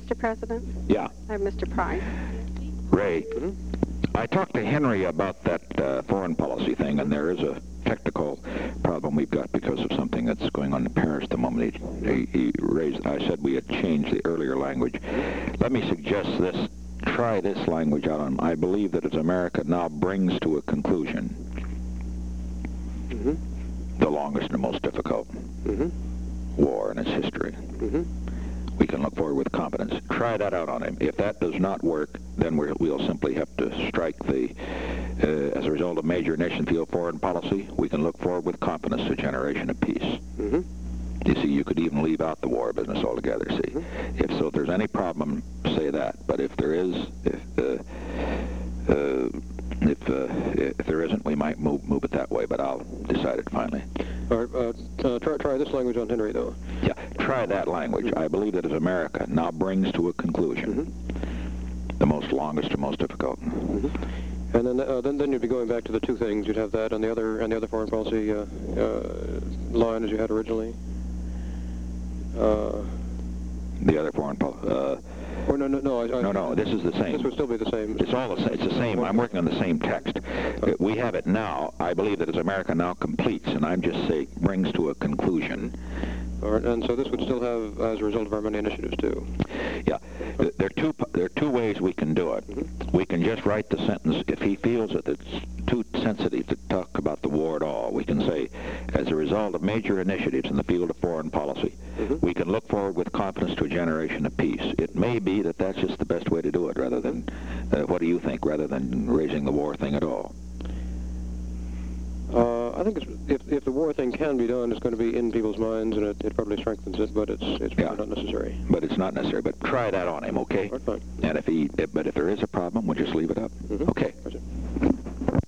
Mr. President? Yeah. I have Mr. Price. Ray, I talked to Henry about that foreign policy thing, and there is a technical problem we've got because of something that's going on in Paris at the moment. He raised, I said we had changed the earlier language. Let me suggest this. Try this language out on him. I believe that as America now brings to a conclusion the longest and most difficult war in its history. We can look forward with confidence. Try that out on him. If that does not work, then we'll simply have to strike the, as a result of major initiative field foreign policy, we can look forward with confidence to a generation of peace. You see, you could even leave out the war business altogether, see. If there's any problem, say that. But if there is, if there isn't, we might move it that way, but I'll decide it finally. All right, try this language on Henry, though. Yeah, try that language. I believe that as America now brings to a conclusion the longest and most difficult. And then you'd be going back to the two things. You'd have that and the other foreign policy line as you had originally. The other foreign policy. No, this is the same. This would still be the same. It's all the same. It's the same. I'm working on the same text. We have it now. I believe that as America now completes, and I'm just saying brings to a conclusion. All right, and so this would still have, as a result of our many initiatives, too. Yeah. There are two ways we can do it. We can just write the sentence. If he feels that it's too sensitive to talk about the war at all, we can say, as a result of major initiatives in the field of foreign policy, we can look forward with confidence to a generation of peace. It may be that that's just the best way to do it, rather than, what do you think, rather than raising the war thing at all? I think if the war thing can be done, it's going to be in people's minds, and it probably strengthens it, but it's probably not necessary. But it's not necessary. But try that on him, okay? All right, fine. And if there is a problem, we'll just leave it up. Okay.